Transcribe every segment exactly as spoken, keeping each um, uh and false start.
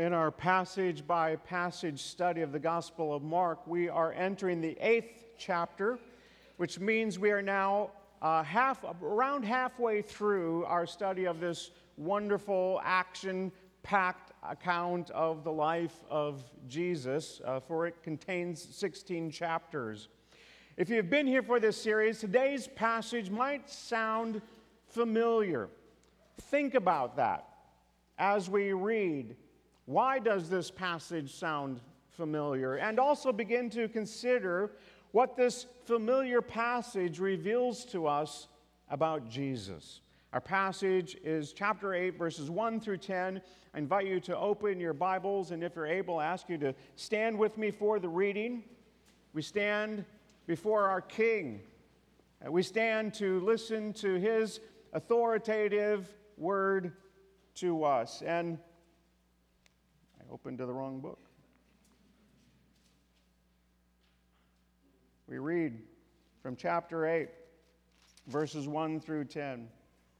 In our passage by passage study of the Gospel of Mark, we are entering the eighth chapter, which means we are now uh, half, around halfway through our study of this wonderful, action-packed account of the life of Jesus, uh, for it contains sixteen chapters. If you've been here for this series, today's passage might sound familiar. Think about that as we read. Why does this passage sound familiar? And also begin to consider what this familiar passage reveals to us about Jesus. Our passage is chapter eight, verses one through ten. I invite you to open your Bibles, and if you're able, I ask you to stand with me for the reading. We stand before our King. We stand to listen to His authoritative word to us. And open to the wrong book. We read from chapter eight, verses one through ten.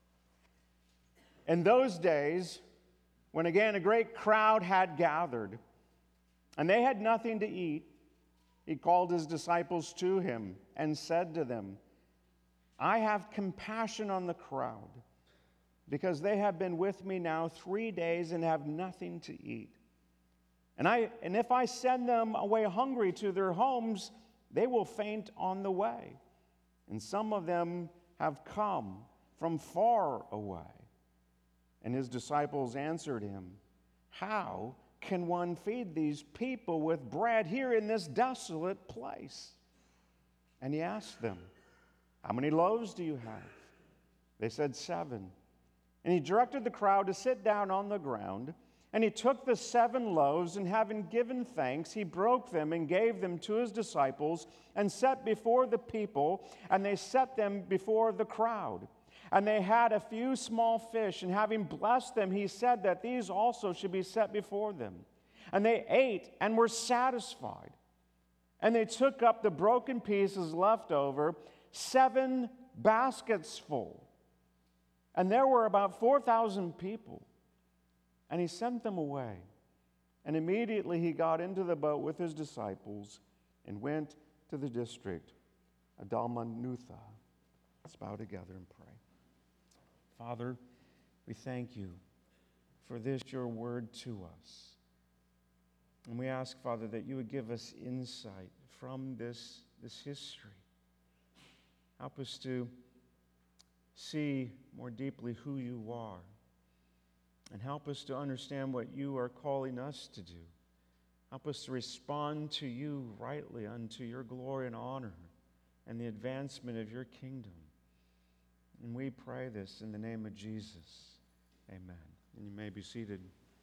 In those days, when again a great crowd had gathered, and they had nothing to eat, he called his disciples to him and said to them, I have compassion on the crowd, because they have been with me now three days and have nothing to eat. And I and if I send them away hungry to their homes, they will faint on the way. And some of them have come from far away. And his disciples answered him, How can one feed these people with bread here in this desolate place? And he asked them, How many loaves do you have? They said, Seven. And he directed the crowd to sit down on the ground. And he took the seven loaves, and having given thanks, he broke them and gave them to his disciples and set before the people, and they set them before the crowd. And they had a few small fish, and having blessed them, he said that these also should be set before them. And they ate and were satisfied. And they took up the broken pieces left over, seven baskets full. And there were about four thousand people. And he sent them away. And immediately he got into the boat with his disciples and went to the district of Dalmanutha. Let's bow together and pray. Father, we thank you for this, your word to us. And we ask, Father, that you would give us insight from this, this history. Help us to see more deeply who you are. And help us to understand what you are calling us to do. Help us to respond to you rightly unto your glory and honor and the advancement of your kingdom. And we pray this in the name of Jesus. Amen. And you may be seated.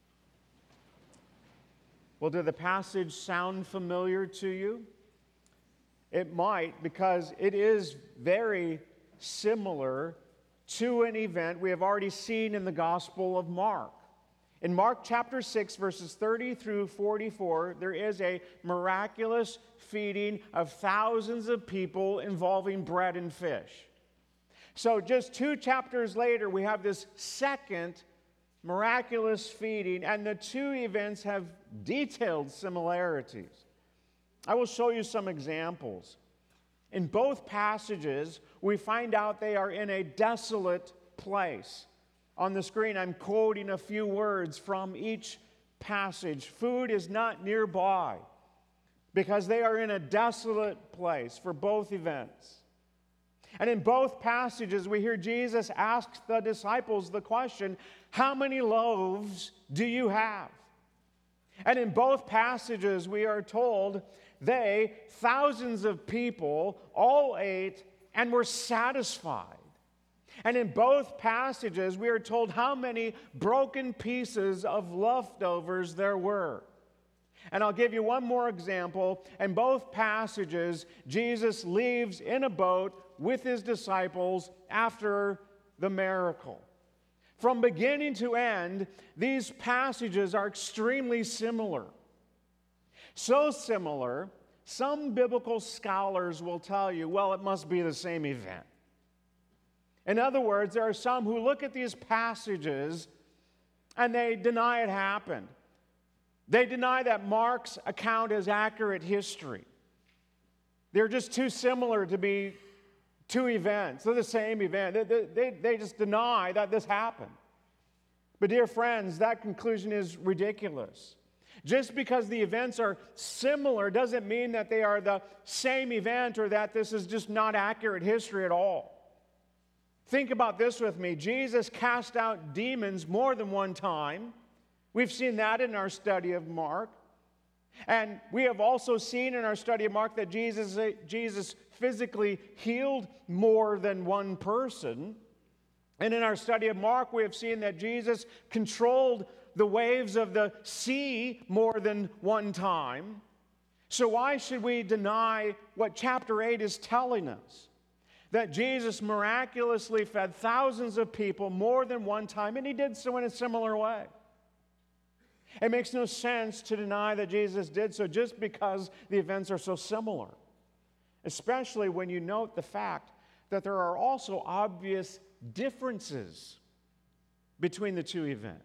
Well, did the passage sound familiar to you? It might, because it is very similar to an event we have already seen in the Gospel of Mark. In Mark chapter six, verses thirty through forty-four, there is a miraculous feeding of thousands of people involving bread and fish. So just two chapters later, we have this second miraculous feeding, and the two events have detailed similarities. I will show you some examples. In both passages, we find out they are in a desolate place. On the screen, I'm quoting a few words from each passage. Food is not nearby because they are in a desolate place for both events. And in both passages, we hear Jesus ask the disciples the question, how many loaves do you have? And in both passages, we are told they, thousands of people, all ate and were satisfied. And in both passages, we are told how many broken pieces of leftovers there were. And I'll give you one more example. In both passages, Jesus leaves in a boat with his disciples after the miracle. From beginning to end, these passages are extremely similar. So similar, some biblical scholars will tell you, well, it must be the same event. In other words, there are some who look at these passages and they deny it happened. They deny that Mark's account is accurate history. They're just too similar to be two events. They're the same event. They, they, they just deny that this happened. But dear friends, that conclusion is ridiculous. Just because the events are similar doesn't mean that they are the same event or that this is just not accurate history at all. Think about this with me. Jesus cast out demons more than one time. We've seen that in our study of Mark. And we have also seen in our study of Mark that Jesus, Jesus physically healed more than one person. And in our study of Mark, we have seen that Jesus controlled the waves of the sea more than one time. So why should we deny what chapter eight is telling us? That Jesus miraculously fed thousands of people more than one time, and he did so in a similar way. It makes no sense to deny that Jesus did so just because the events are so similar, especially when you note the fact that there are also obvious differences between the two events.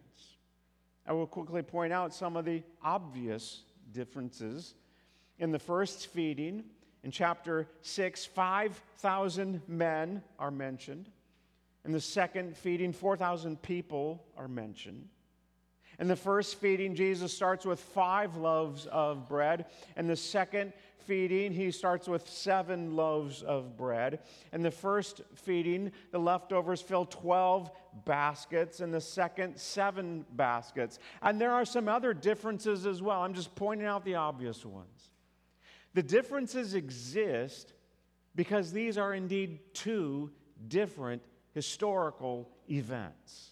I will quickly point out some of the obvious differences. In the first feeding, in chapter six, five thousand men are mentioned. In the second feeding, four thousand people are mentioned. In the first feeding, Jesus starts with five loaves of bread. In the second feeding, he starts with seven loaves of bread. In the first feeding, the leftovers fill twelve baskets. In the second, seven baskets. And there are some other differences as well. I'm just pointing out the obvious ones. The differences exist because these are indeed two different historical events.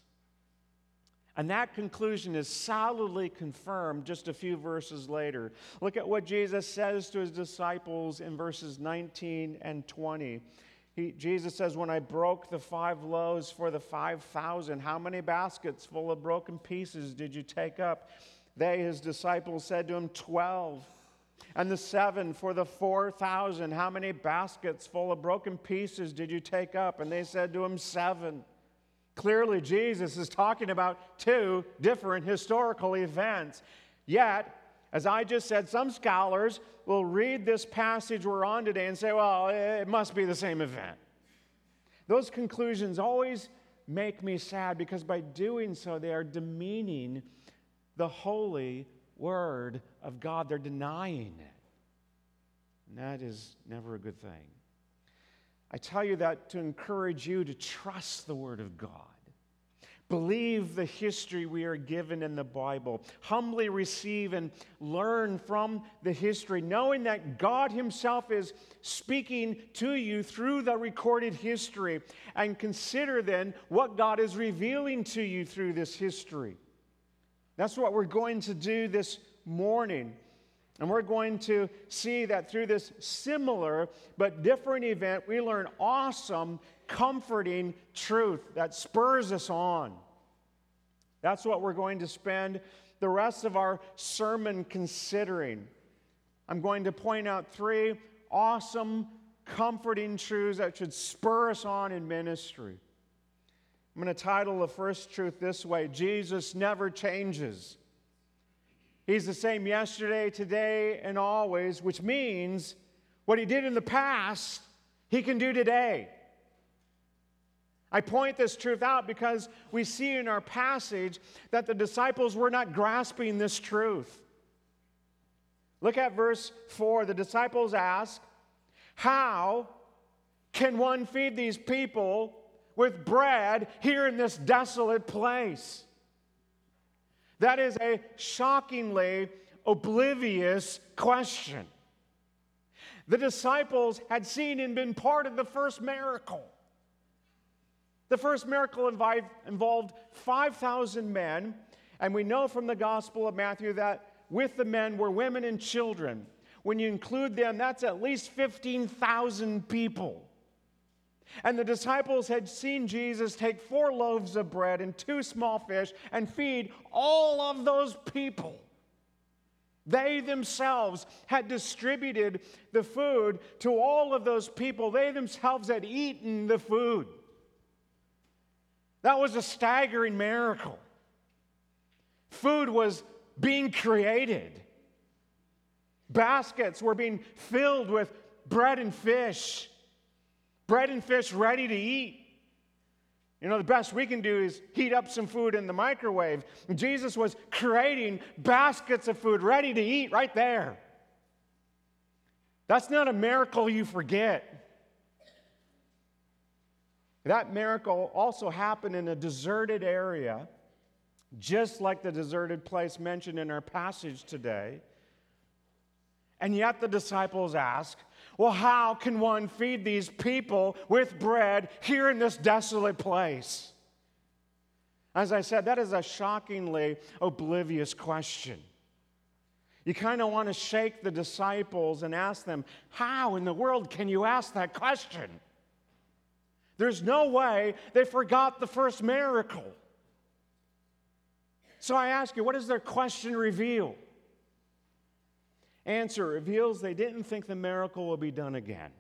And that conclusion is solidly confirmed just a few verses later. Look at what Jesus says to his disciples in verses nineteen and twenty. He, Jesus says, when I broke the five loaves for the five thousand, how many baskets full of broken pieces did you take up? They, his disciples, said to him, twelve. And the seven for the four thousand, how many baskets full of broken pieces did you take up? And they said to him, seven. Clearly, Jesus is talking about two different historical events. Yet, as I just said, some scholars will read this passage we're on today and say, well, it must be the same event. Those conclusions always make me sad because by doing so, they are demeaning the holy Word of God. They're denying it. And that is never a good thing. I tell you that to encourage you to trust the Word of God. Believe the history we are given in the Bible. Humbly receive and learn from the history, knowing that God Himself is speaking to you through the recorded history. And consider then what God is revealing to you through this history. That's what we're going to do this morning. And we're going to see that through this similar but different event, we learn awesome, comforting truth that spurs us on. That's what we're going to spend the rest of our sermon considering. I'm going to point out three awesome, comforting truths that should spur us on in ministry. I'm going to title the first truth this way: Jesus never changes. He's the same yesterday, today, and always, which means what He did in the past, He can do today. I point this truth out because we see in our passage that the disciples were not grasping this truth. Look at verse four. The disciples ask, how can one feed these people with bread here in this desolate place? That is a shockingly oblivious question. The disciples had seen and been part of the first miracle. The first miracle involved five thousand men, and we know from the Gospel of Matthew that with the men were women and children. When you include them, that's at least fifteen thousand people. And the disciples had seen Jesus take four loaves of bread and two small fish and feed all of those people. They themselves had distributed the food to all of those people. They themselves had eaten the food. That was a staggering miracle. Food was being created. Baskets were being filled with bread and fish. Bread and fish ready to eat. You know, the best we can do is heat up some food in the microwave. Jesus was creating baskets of food ready to eat right there. That's not a miracle you forget. That miracle also happened in a deserted area, just like the deserted place mentioned in our passage today. And yet the disciples ask, well, how can one feed these people with bread here in this desolate place? As I said, that is a shockingly oblivious question. You kind of want to shake the disciples and ask them, how in the world can you ask that question? There's no way they forgot the first miracle. So I ask you, what does their question reveal? Answer reveals they didn't think the miracle would be done again.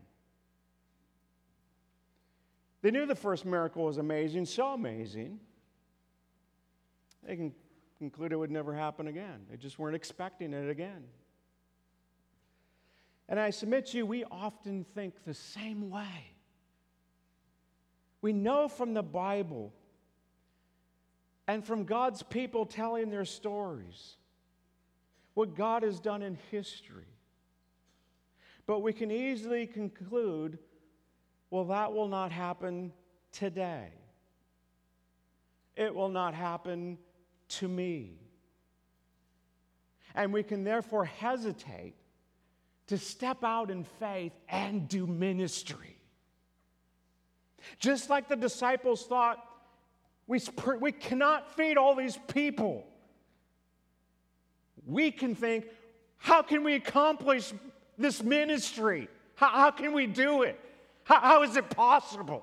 They knew the first miracle was amazing, so amazing, they can conclude it would never happen again. They just weren't expecting it again. And I submit to you, we often think the same way. We know from the Bible and from God's people telling their stories what God has done in history. But we can easily conclude, well, that will not happen today. It will not happen to me. And we can therefore hesitate to step out in faith and do ministry. Just like the disciples thought, we, we cannot feed all these people. We can think, how can we accomplish this ministry? How, how can we do it? How, how is it possible?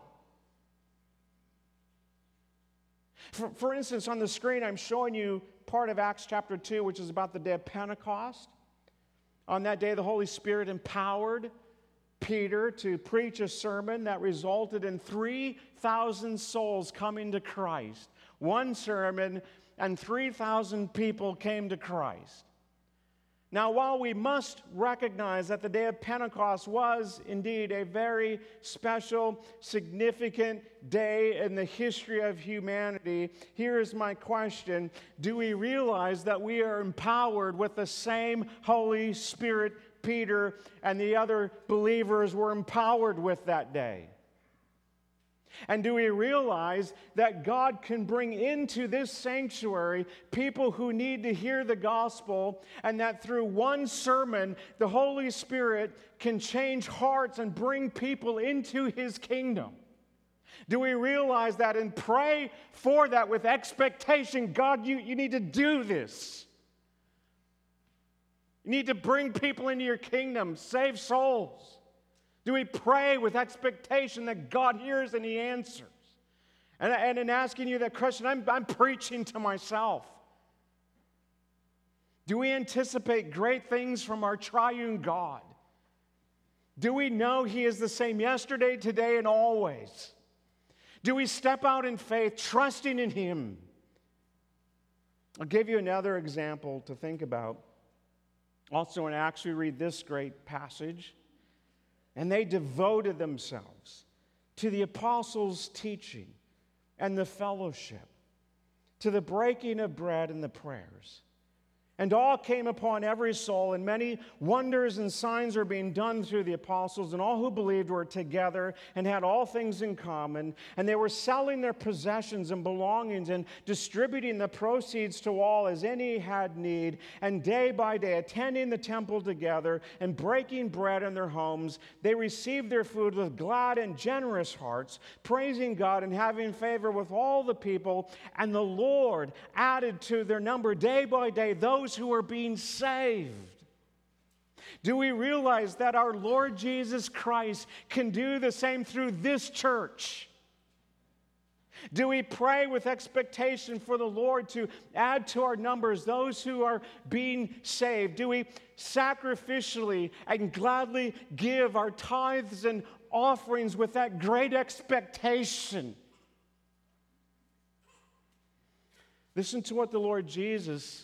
For, for instance, on the screen, I'm showing you part of Acts chapter two, which is about the day of Pentecost. On that day, the Holy Spirit empowered Peter to preach a sermon that resulted in three thousand souls coming to Christ. One sermon, and three thousand people came to Christ. Now, while we must recognize that the day of Pentecost was indeed a very special, significant day in the history of humanity, here is my question. Do we realize that we are empowered with the same Holy Spirit Peter and the other believers were empowered with that day? And do we realize that God can bring into this sanctuary people who need to hear the gospel, and that through one sermon, the Holy Spirit can change hearts and bring people into His kingdom? Do we realize that and pray for that with expectation? God, you, you need to do this. You need to bring people into your kingdom, save souls. Do we pray with expectation that God hears and He answers? And, and in asking you that question, I'm, I'm preaching to myself. Do we anticipate great things from our triune God? Do we know He is the same yesterday, today, and always? Do we step out in faith, trusting in Him? I'll give you another example to think about. Also in Acts, we read this great passage. And they devoted themselves to the apostles' teaching and the fellowship, to the breaking of bread and the prayers. And all came upon every soul, and many wonders and signs were being done through the apostles, and all who believed were together and had all things in common. And they were selling their possessions and belongings and distributing the proceeds to all as any had need. And day by day, attending the temple together and breaking bread in their homes, they received their food with glad and generous hearts, praising God and having favor with all the people. And the Lord added to their number day by day those who are being saved. Do we realize that our Lord Jesus Christ can do the same through this church? Do we pray with expectation for the Lord to add to our numbers those who are being saved? Do we sacrificially and gladly give our tithes and offerings with that great expectation? Listen to what the Lord Jesus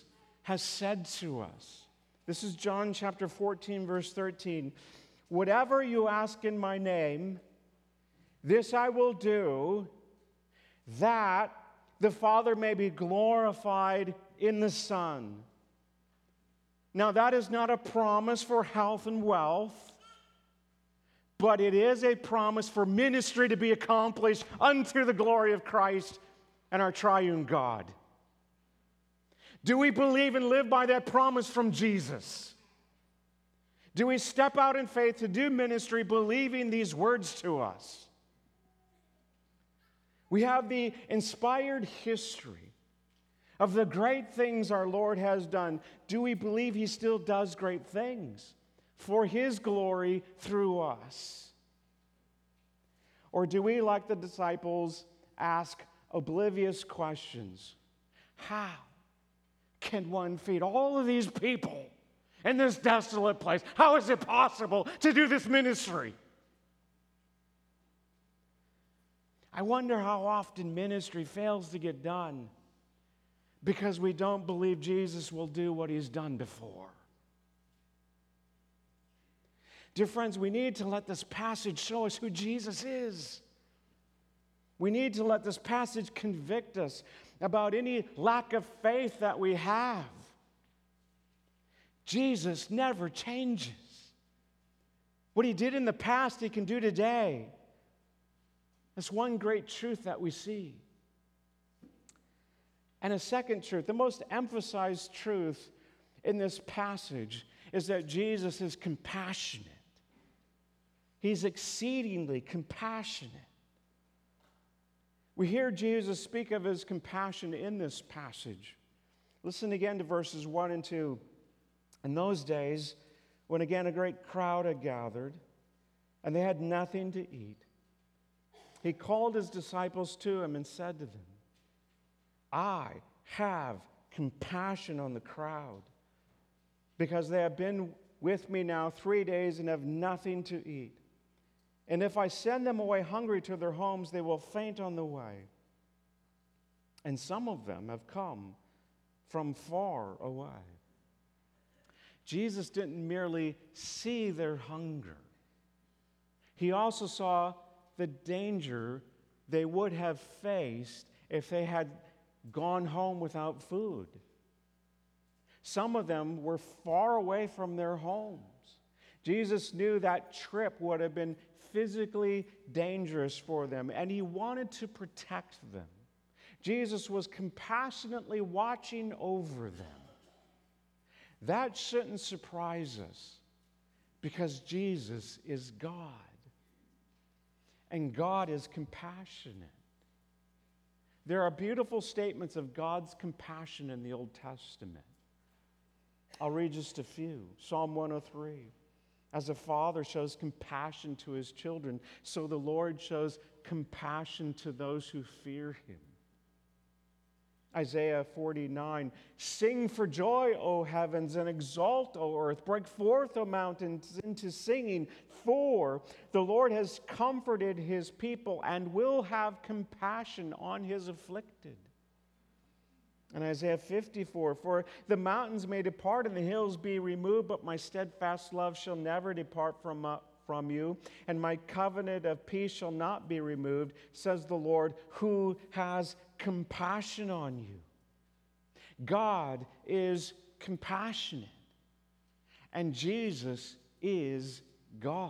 has said to us. This is John chapter fourteen, verse thirteen. Whatever you ask in my name, this I will do, that the Father may be glorified in the Son. Now, that is not a promise for health and wealth, but it is a promise for ministry to be accomplished unto the glory of Christ and our triune God. Do we believe and live by that promise from Jesus? Do we step out in faith to do ministry believing these words to us? We have the inspired history of the great things our Lord has done. Do we believe He still does great things for His glory through us? Or do we, like the disciples, ask oblivious questions? How can one feed all of these people in this desolate place? How is it possible to do this ministry? I wonder how often ministry fails to get done because we don't believe Jesus will do what He's done before. Dear friends, we need to let this passage show us who Jesus is. We need to let this passage convict us about any lack of faith that we have. Jesus never changes. What He did in the past, He can do today. That's one great truth that we see. And a second truth, the most emphasized truth in this passage, is that Jesus is compassionate. He's exceedingly compassionate. We hear Jesus speak of His compassion in this passage. Listen again to verses one and two. In those days, when again a great crowd had gathered, and they had nothing to eat, He called His disciples to Him and said to them, I have compassion on the crowd, because they have been with me now three days and have nothing to eat. And if I send them away hungry to their homes, they will faint on the way. And some of them have come from far away. Jesus didn't merely see their hunger. He also saw the danger they would have faced if they had gone home without food. Some of them were far away from their homes. Jesus knew that trip would have been physically dangerous for them, and He wanted to protect them. Jesus was compassionately watching over them. That shouldn't surprise us, because Jesus is God, and God is compassionate. There are beautiful statements of God's compassion in the Old Testament. I'll read just a few. Psalm one oh three. As a father shows compassion to his children, so the Lord shows compassion to those who fear Him. Isaiah forty-nine. Sing for joy, O heavens, and exult, O earth. Break forth, O mountains, into singing, for the Lord has comforted His people and will have compassion on His afflicted. And Isaiah fifty-four, for the mountains may depart and the hills be removed, but my steadfast love shall never depart from, uh, from you, and my covenant of peace shall not be removed, says the Lord, who has compassion on you. God is compassionate, and Jesus is God,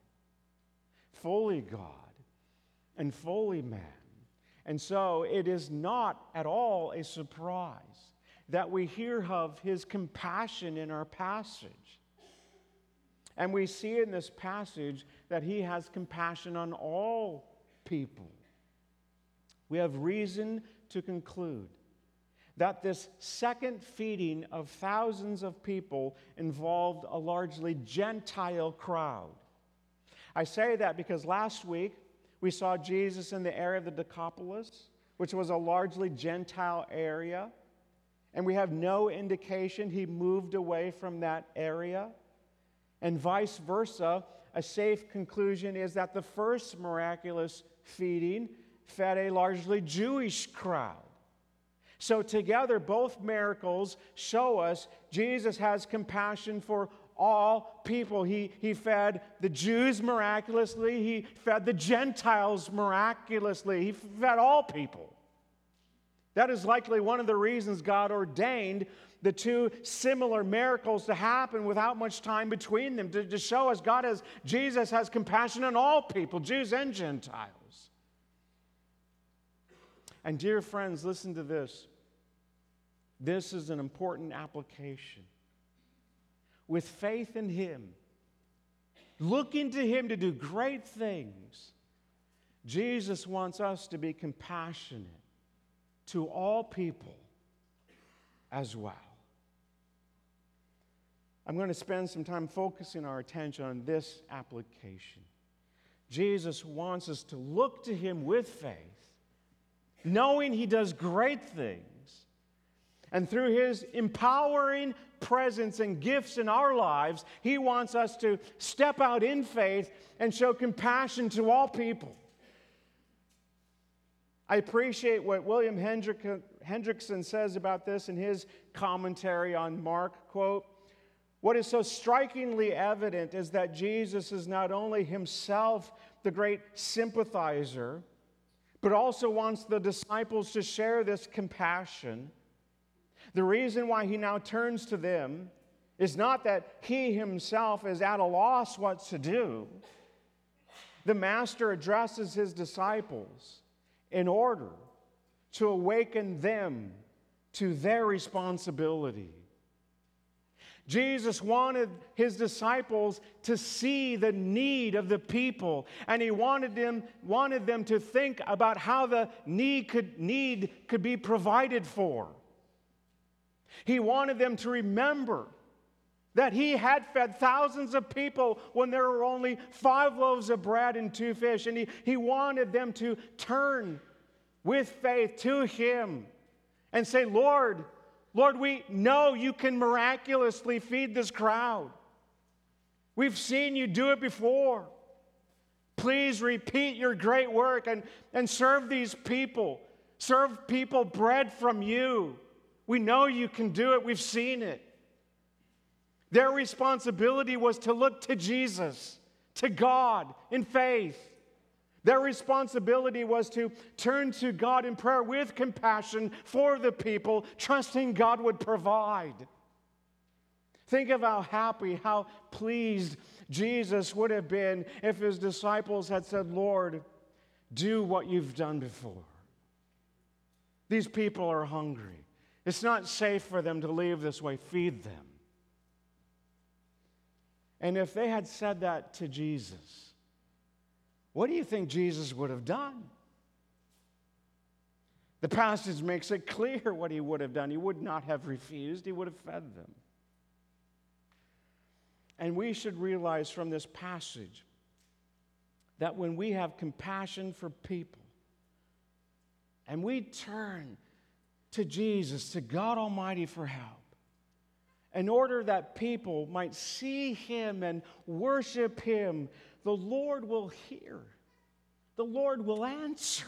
fully God and fully man. And so it is not at all a surprise that we hear of His compassion in our passage. And we see in this passage that He has compassion on all people. We have reason to conclude that this second feeding of thousands of people involved a largely Gentile crowd. I say that because last week we saw Jesus in the area of the Decapolis, which was a largely Gentile area, and we have no indication He moved away from that area. And vice versa, a safe conclusion is that the first miraculous feeding fed a largely Jewish crowd. So together, both miracles show us Jesus has compassion for all people. He, he fed the Jews miraculously. He fed the Gentiles miraculously. He fed all people. That is likely one of the reasons God ordained the two similar miracles to happen without much time between them, to, to show us God has, Jesus has compassion on all people, Jews and Gentiles. And dear friends, listen to this. This is an important application. With faith in Him, looking to Him to do great things, Jesus wants us to be compassionate to all people as well. I'm going to spend some time focusing our attention on this application. Jesus wants us to look to Him with faith, knowing He does great things. And through His empowering presence and gifts in our lives, He wants us to step out in faith and show compassion to all people. I appreciate what William Hendrick, Hendrickson says about this in his commentary on Mark, quote, "What is so strikingly evident is that Jesus is not only Himself the great sympathizer, but also wants the disciples to share this compassion. The reason why He now turns to them is not that He Himself is at a loss what to do. The Master addresses His disciples in order to awaken them to their responsibility. Jesus wanted His disciples to see the need of the people, and He wanted them, wanted them to think about how the need could, need could be provided for. He wanted them to remember that He had fed thousands of people when there were only five loaves of bread and two fish. And He, he wanted them to turn with faith to Him and say, Lord, Lord, we know You can miraculously feed this crowd. We've seen You do it before. Please repeat Your great work and, and serve these people. Serve people bread from You. We know You can do it. We've seen it. Their responsibility was to look to Jesus, to God in faith. Their responsibility was to turn to God in prayer with compassion for the people, trusting God would provide. Think of how happy, how pleased Jesus would have been if His disciples had said, Lord, do what You've done before. These people are hungry. It's not safe for them to leave this way. Feed them. And if they had said that to Jesus, what do you think Jesus would have done? The passage makes it clear what He would have done. He would not have refused. He would have fed them. And we should realize from this passage that when we have compassion for people and we turn to Jesus, to God Almighty for help, in order that people might see Him and worship Him, the Lord will hear. The Lord will answer.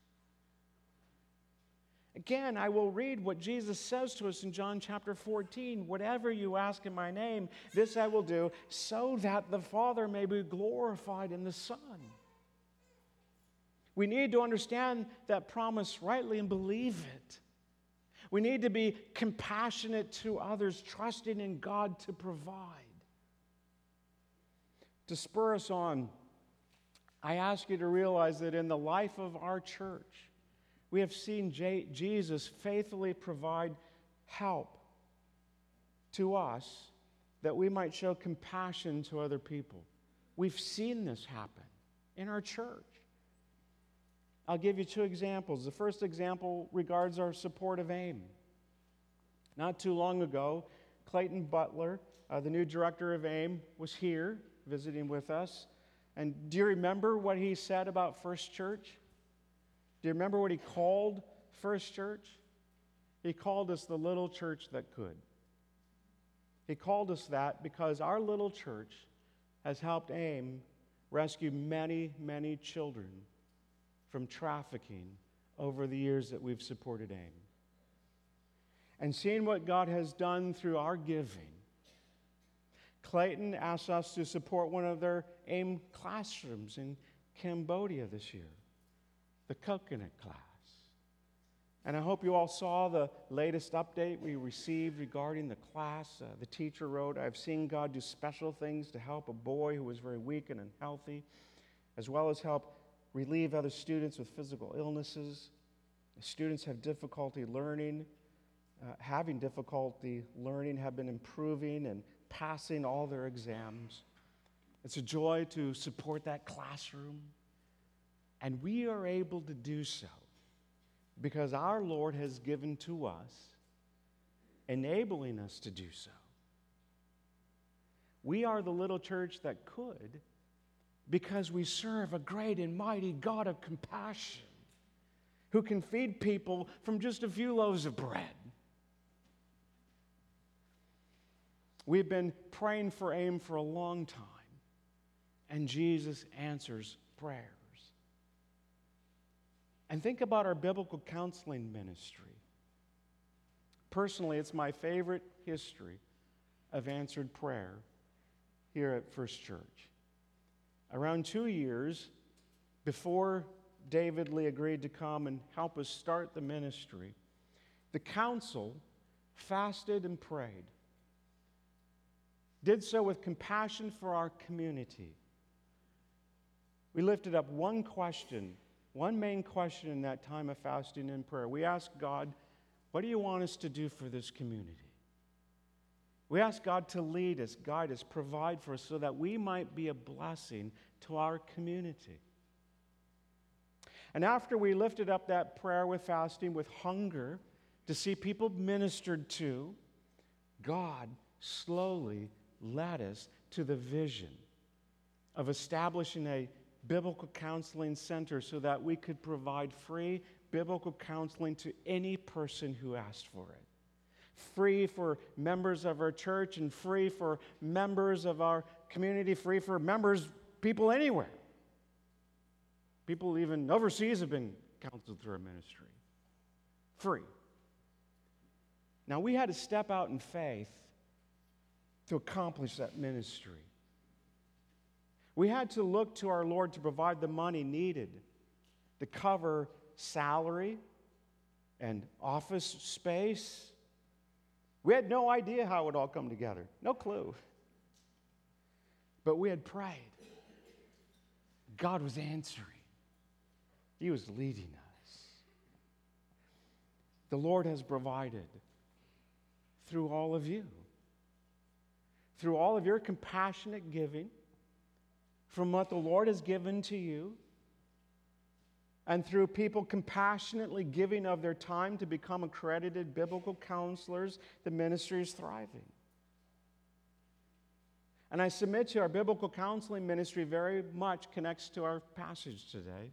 Again, I will read what Jesus says to us in John chapter fourteen. Whatever you ask in My name, this I will do, so that the Father may be glorified in the Son. We need to understand that promise rightly and believe it. We need to be compassionate to others, trusting in God to provide. To spur us on, I ask you to realize that in the life of our church, we have seen J- Jesus faithfully provide help to us that we might show compassion to other people. We've seen this happen in our church. I'll give you two examples. The first example regards our support of AIM. Not too long ago, Clayton Butler, uh, the new director of AIM, was here visiting with us. And do you remember what he said about First Church? Do you remember what he called First Church? He called us the little church that could. He called us that because our little church has helped AIM rescue many, many children from trafficking over the years that we've supported AIM. and seeing what God has done through our giving, Clayton asked us to support one of their AIM classrooms in Cambodia this year, the coconut class. And I hope you all saw the latest update we received regarding the class. Uh, the teacher wrote, "I've seen God do special things to help a boy who was very weak and unhealthy, as well as help relieve other students with physical illnesses. The students have difficulty learning, uh, having difficulty learning, have been improving and passing all their exams. It's a joy to support that classroom. And we are able to do so because our Lord has given to us, enabling us to do so. We are the little church that could because we serve a great and mighty God of compassion who can feed people from just a few loaves of bread. We've been praying for AIM for a long time, and Jesus answers prayers. And think about our biblical counseling ministry. Personally, it's my favorite history of answered prayer here at First Church. Around two years before David Lee agreed to come and help us start the ministry, the council fasted and prayed. Did so with compassion for our community. We lifted up one question, one main question in that time of fasting and prayer. We asked God, what do you want us to do for this community? We asked God to lead us, guide us, provide for us so that we might be a blessing to our community. And after we lifted up that prayer with fasting, with hunger to see people ministered to, God slowly led us to the vision of establishing a biblical counseling center so that we could provide free biblical counseling to any person who asked for it. Free for members of our church and free for members of our community, free for members, people anywhere. People even overseas have been counseled through our ministry. Free. Now, we had to step out in faith to accomplish that ministry. We had to look to our Lord to provide the money needed to cover salary and office space. We had no idea how it would all come together. No clue. But we had prayed. God was answering. He was leading us. The Lord has provided through all of you. Through all of your compassionate giving, from what the Lord has given to you, and through people compassionately giving of their time to become accredited biblical counselors, the ministry is thriving. And I submit to you, our biblical counseling ministry very much connects to our passage today.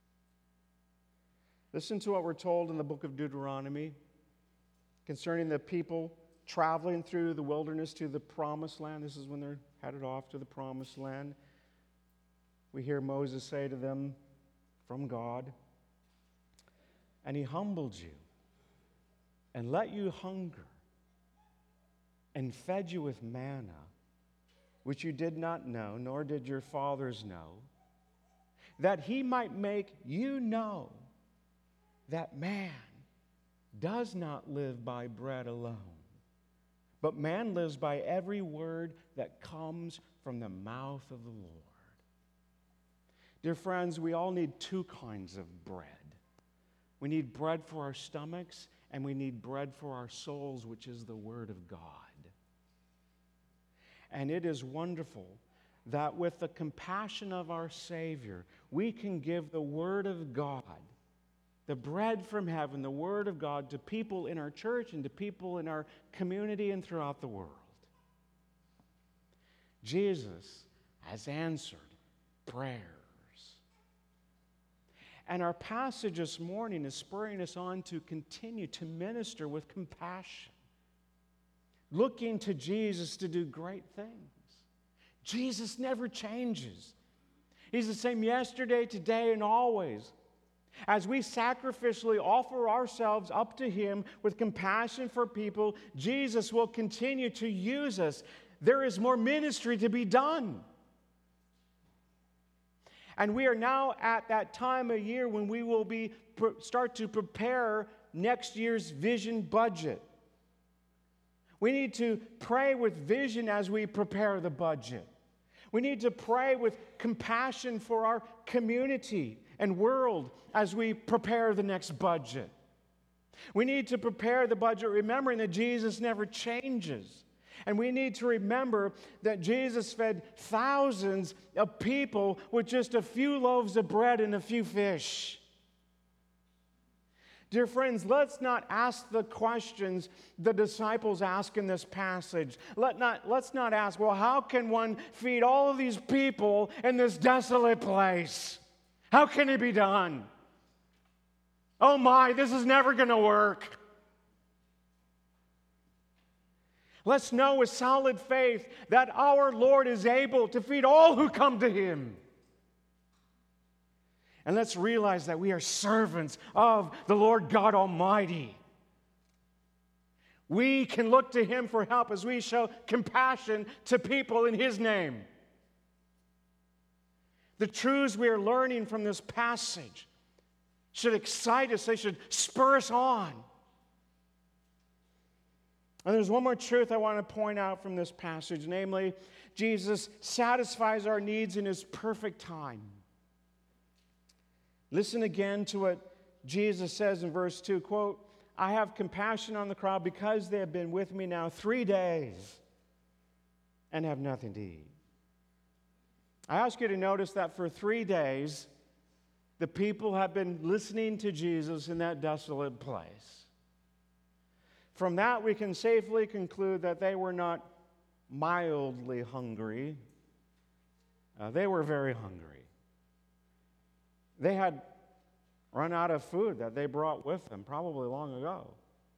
Listen to what we're told in the book of Deuteronomy concerning the people traveling through the wilderness to the promised land. This is when they're headed off to the promised land. We hear Moses say to them from God, "And he humbled you and let you hunger and fed you with manna, which you did not know, nor did your fathers know, that he might make you know that man does not live by bread alone, but man lives by every word that comes from the mouth of the Lord." Dear friends, we all need two kinds of bread. We need bread for our stomachs, and we need bread for our souls, which is the Word of God. And it is wonderful that with the compassion of our Savior, we can give the Word of God, the bread from heaven, the Word of God, to people in our church and to people in our community and throughout the world. Jesus has answered prayers. And our passage this morning is spurring us on to continue to minister with compassion, looking to Jesus to do great things. Jesus never changes. He's the same yesterday, today, and always. As we sacrificially offer ourselves up to Him with compassion for people, Jesus will continue to use us. There is more ministry to be done. And we are now at that time of year when we will be start to prepare next year's vision budget. We need to pray with vision as we prepare the budget. We need to pray with compassion for our community and world as we prepare the next budget. We need to prepare the budget remembering that Jesus never changes. And we need to remember that Jesus fed thousands of people with just a few loaves of bread and a few fish. Dear friends, let's not ask the questions the disciples ask in this passage. Let not, let's not ask, well, how can one feed all of these people in this desolate place? How can it be done? Oh my, this is never going to work. Let's know with solid faith that our Lord is able to feed all who come to Him. And let's realize that we are servants of the Lord God Almighty. We can look to Him for help as we show compassion to people in His name. The truths we are learning from this passage should excite us. They should spur us on. And there's one more truth I want to point out from this passage, namely, Jesus satisfies our needs in His perfect time. Listen again to what Jesus says in verse two, quote, I have compassion on the crowd because they have been with me now three days and have nothing to eat. I ask you to notice that for three days, the people have been listening to Jesus in that desolate place. From that, we can safely conclude that they were not mildly hungry. Uh, they were very hungry. They had run out of food that they brought with them probably long ago.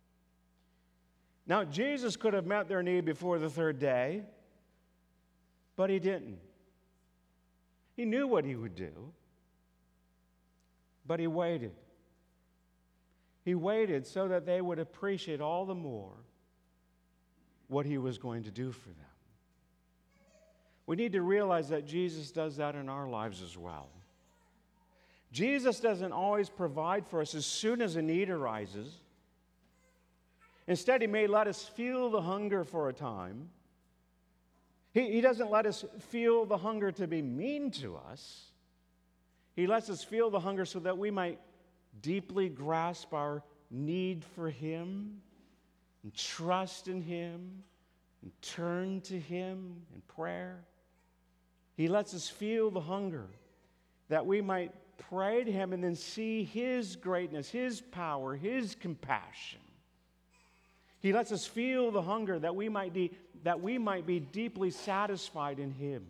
Now, Jesus could have met their need before the third day, but He didn't. He knew what He would do, but He waited. He waited so that they would appreciate all the more what He was going to do for them. We need to realize that Jesus does that in our lives as well. Jesus doesn't always provide for us as soon as a need arises. Instead, He may let us feel the hunger for a time. He, he doesn't let us feel the hunger to be mean to us. He lets us feel the hunger so that we might deeply grasp our need for Him and trust in Him and turn to Him in prayer. He lets us feel the hunger that we might pray to Him and then see His greatness, His power, His compassion. He lets us feel the hunger that we might be, that we might be deeply satisfied in Him.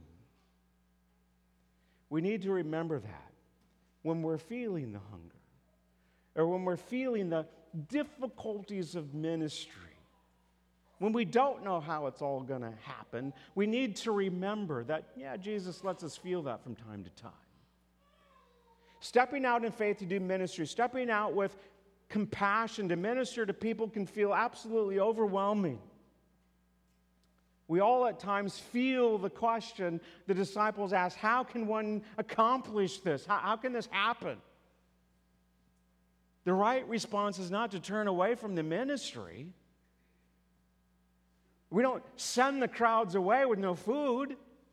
We need to remember that when we're feeling the hunger, or when we're feeling the difficulties of ministry, when we don't know how it's all going to happen, we need to remember that, yeah, Jesus lets us feel that from time to time. Stepping out in faith to do ministry, stepping out with compassion to minister to people can feel absolutely overwhelming. We all at times feel the question the disciples asked, how can one accomplish this? How, how can this happen? The right response is not to turn away from the ministry. We don't send the crowds away with no food.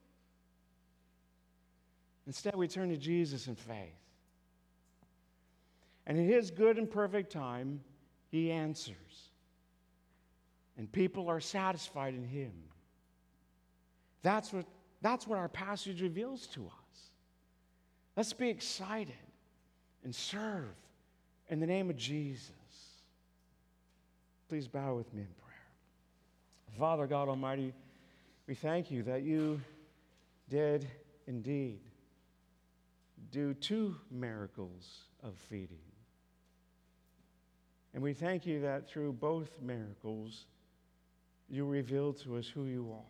Instead, we turn to Jesus in faith. And in His good and perfect time, He answers. And people are satisfied in Him. That's what, that's what our passage reveals to us. Let's be excited and serve in the name of Jesus. Please bow with me in prayer. Father God Almighty, we thank You that You did indeed do two miracles of feeding. And we thank You that through both miracles, You revealed to us who You are.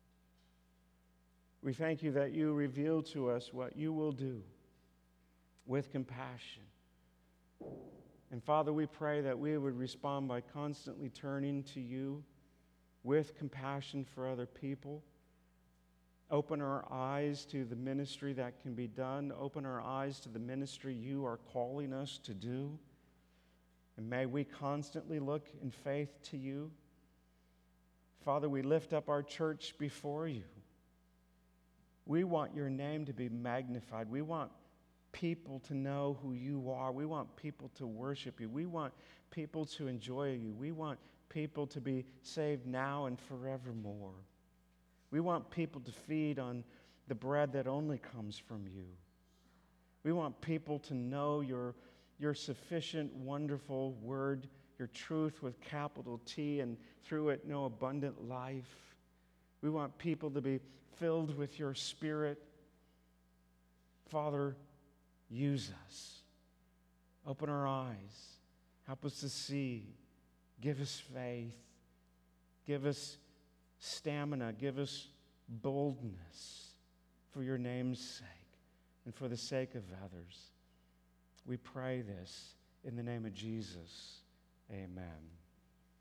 We thank You that You reveal to us what You will do with compassion And Father, we pray that we would respond by constantly turning to you with compassion for other people. Open our eyes to the ministry that can be done. Open our eyes to the ministry you are calling us to do. And may we constantly look in faith to you. Father, we lift up our church before you. We want your name to be magnified. We want people to know who you are. We want people to worship you. We want people to enjoy you. We want people to be saved now and forevermore. We want people to feed on the bread that only comes from you. We want people to know your, your sufficient, wonderful word, your truth with capital T, and through it know abundant life. We want people to be filled with your Spirit. Father, use us. Open our eyes. Help us to see. Give us faith. Give us stamina. Give us boldness for your name's sake and for the sake of others. We pray this in the name of Jesus. Amen.